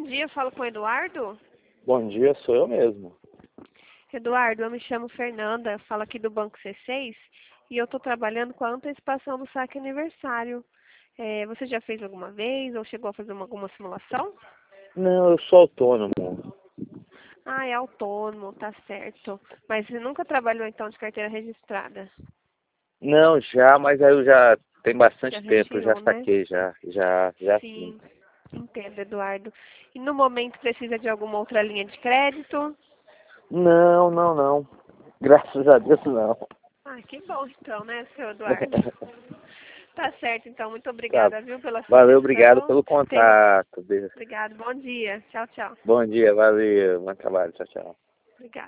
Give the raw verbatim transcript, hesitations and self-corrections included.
dia, eu falo com o Eduardo. Bom dia, sou eu mesmo. Eduardo, eu me chamo Fernanda, falo aqui do Banco C seis e eu estou trabalhando com a antecipação do saque aniversário. É, você já fez alguma vez ou chegou a fazer uma, alguma simulação? Não, eu sou autônomo. Ah, é autônomo, tá certo. Mas você nunca trabalhou então de carteira registrada? Não, já, mas aí eu já tem Já bastante tempo, eu já retirou, né? saquei, já, já, já sim. Sim, entendo, Eduardo. E no momento precisa de alguma outra linha de crédito? Não, não, não. Graças a Deus não. Ah, que bom então, né, seu Eduardo? Tá certo, então. Muito Tá. obrigada, viu, pela sua Valeu, obrigado atenção. pelo Tenha... contato. Obrigado. Bom dia. Tchau, tchau. Bom dia, valeu, bom trabalho, tchau, tchau. Obrigada.